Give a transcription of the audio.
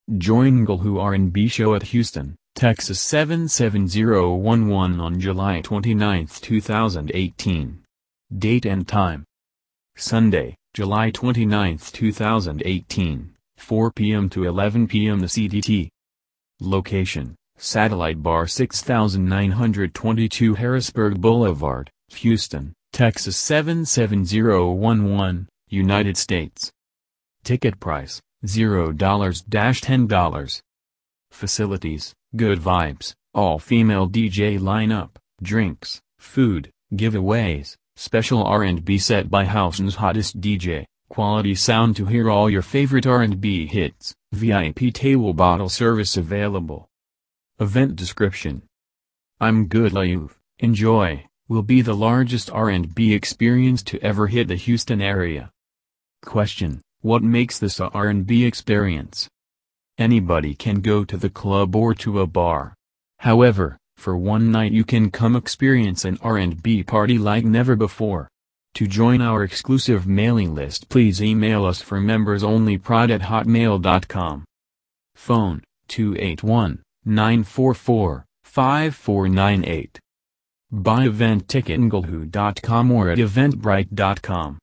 Join Nglehu R&B show at Houston, Texas 77011 on July 29, 2018. Date and time: Sunday, July 29, 2018, 4 p.m. to 11 p.m. the CDT. Location: Satellite Bar 6922 Harrisburg Boulevard, Houston, Texas 77011, United States. Ticket price: $0-$10. Facilities: good vibes, all-female DJ lineup, drinks, food, giveaways, special R&B set by Houston's hottest DJ, quality sound to hear all your favorite R&B hits, VIP table bottle service available. Event description: I'm Good Live, Enjoy, will be the largest R&B experience to ever hit the Houston area. Question: what makes this a R&B experience? Anybody can go to the club or to a bar. However, for one night you can come experience an R&B party like never before. To join our exclusive mailing list, please email us for membersonlyprod@hotmail.com. Phone: 281-944-5498. Buy event ticket nglehu.com or at eventbrite.com.